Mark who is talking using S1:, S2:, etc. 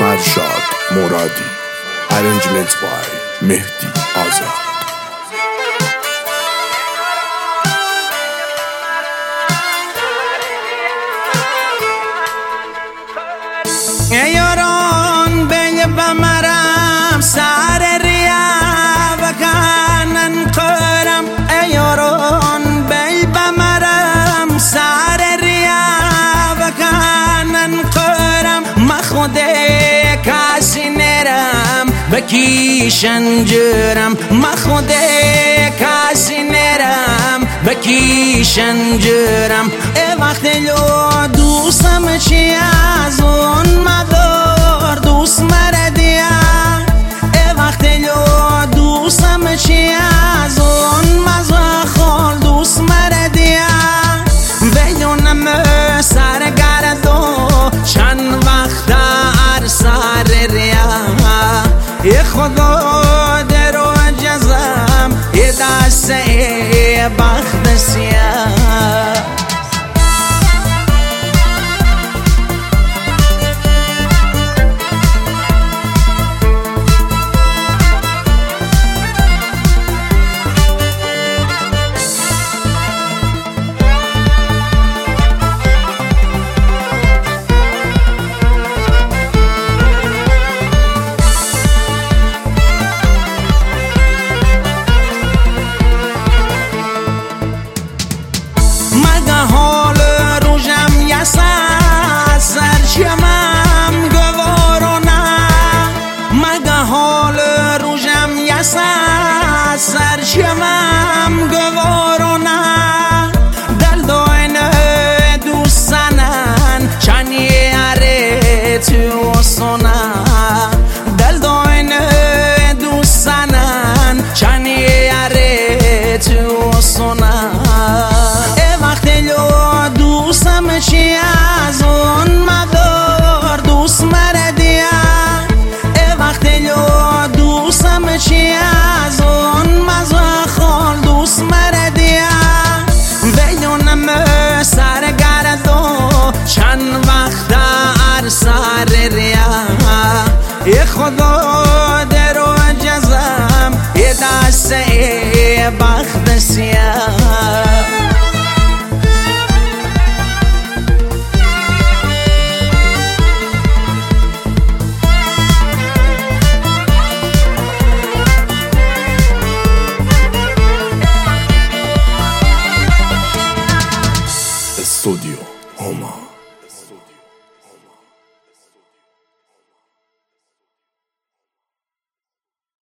S1: فرشاد مرادی. Arrangement by مهدی آزاد.
S2: یاران بیل بمرم سر ریا و کنن قرم. یاران بیل بمرم سر ریا و کنن قرم. ما خود کسی نرم بکیشن جرم. ما خود کسی نرم بکیشن جرم. وقت لو دوستم چی از اون مدار دوست مردیا. وقت لو دوستم چی از اون مزا خال دوست مردیا. ویونم سرگردو چند وقت سر ریا. خدا در و جزم دست بخت سیاه. حال روشم یسد سرشمم گوارونه. مگه حال روشم یسد سرشمم گوارونه. دل داینه دوستانن چنی اره تو سونه. دل داینه دوستانن چنی اره تو سونه. دوستم چی از اون مدار دوست مردیا. وقت لو دوستم چی از اون مزا خال دوست مردیا. ویونم سرگردو چند وقت سر ریا. خدا در و جزم دست